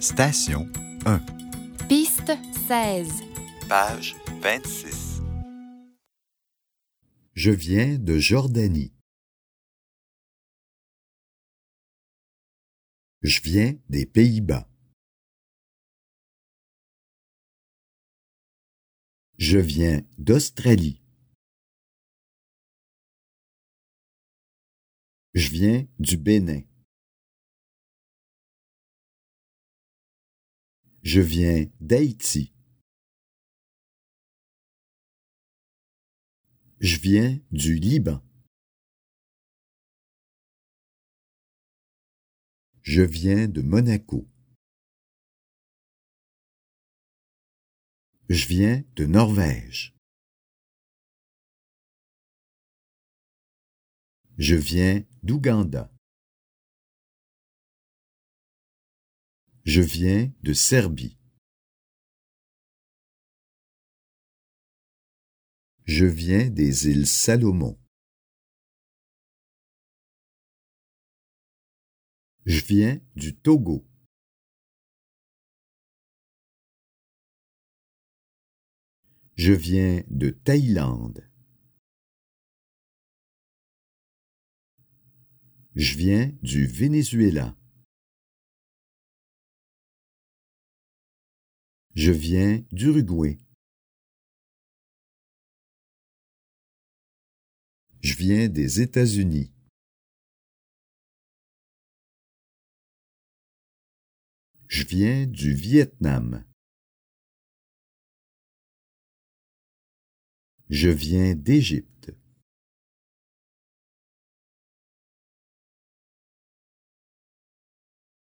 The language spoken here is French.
Station 1, Piste 16. page 26. Je viens de Jordanie. Je viens des Pays-Bas. Je viens d'Australie. Je viens du Bénin. Je viens d'Haïti. Je viens du Liban. Je viens de Monaco. Je viens de Norvège. Je viens d'Ouganda. Je viens de Serbie. Je viens des îles Salomon. Je viens du Togo. Je viens de Thaïlande. Je viens du Venezuela. Je viens d'Uruguay. Je viens des États-Unis. Je viens du Vietnam. Je viens d'Égypte.